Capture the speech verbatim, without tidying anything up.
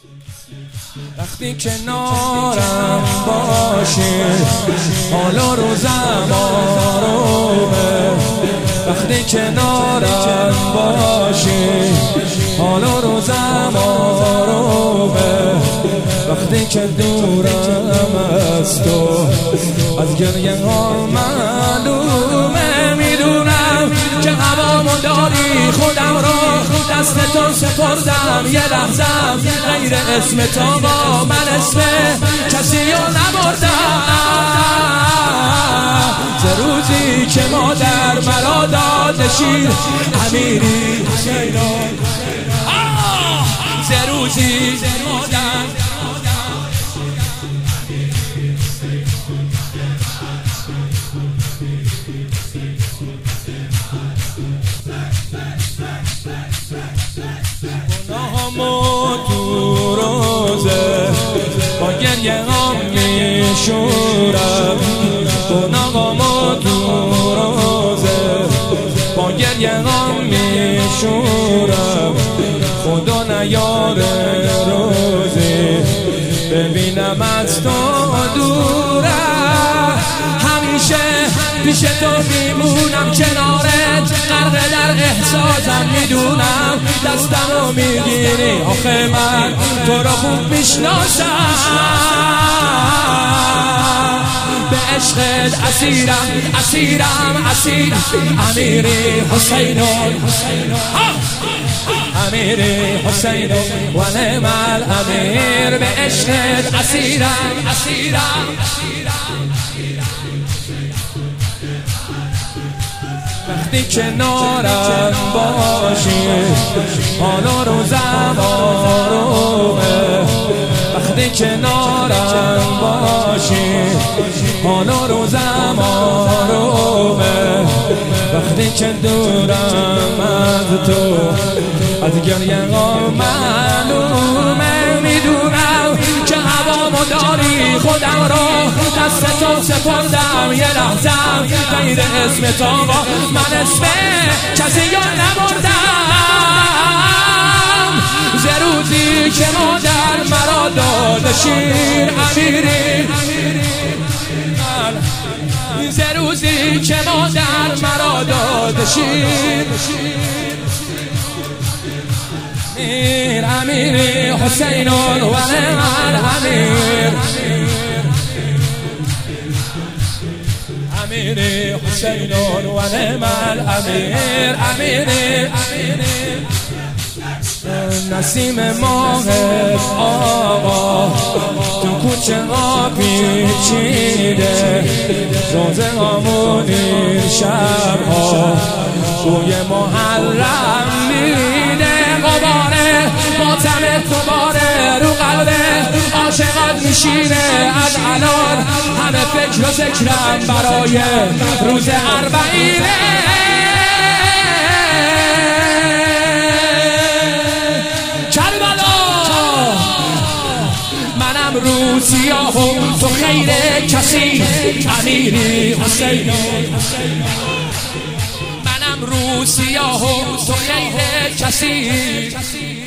وقتی کنارم باشی حال و روزم آرومه. وقتی کنارم باشی حال و روزم آرومه. وقتی که دورم از تو از گریه ها معلومه. میدونم که هوامو داری، خودم رو دست تو سپردم. یه لحظم غیر اسم تو با من اسم کسی رو نبردم. ز روزی که مادر مرا داد شیر امیری حسینان، ز روزی مادر گناهامو تو روزه با گریه هم میشورم. گناهامو تو روزه با گریه هم میشورم. خدا نیاره روزی ببینم از تو دوره. همیشه پیش تو میمونم، کنارت غرق در احساسم. میدونم دستمو میگیری، آخه من تو رو خوب میشناسم. به عشقت اسیرم اسیرم اسیرم. امیری حسینون امیری حسین و نعم الامیر. به عشقت اسیرم اسیرم. وقتی کنارم باشی حال و روزم آرومه. وقتی کنارم باشی حال و روزم آرومه. وقتی که دورم از تو از گریه ها معلومه. میدونم که هوامو داری، خودم رو دست تو سپردم. یه لحظم غیر اسم تو با من اسم کسی رو نبردم. ز روزی که مادر مرا داد شیر امیری، ز روزی که مادر مرا داد شیر امیر امیری حسینون و نعم الامیر. امیری حسینون و نعم الامیر. امیری نسیم ماه آقا تو کوچه ها پیچیده. روزه هامون این شب ها بوی محرم میده. غباره ماتم تو باره رو قلب عاشقات میشینه. از الان همه فکر و ذکرم برای روز اربعینه. منم رو سیاه و تو خیر کسی امیری حسین. منم رو سیاه و تو خیر کسی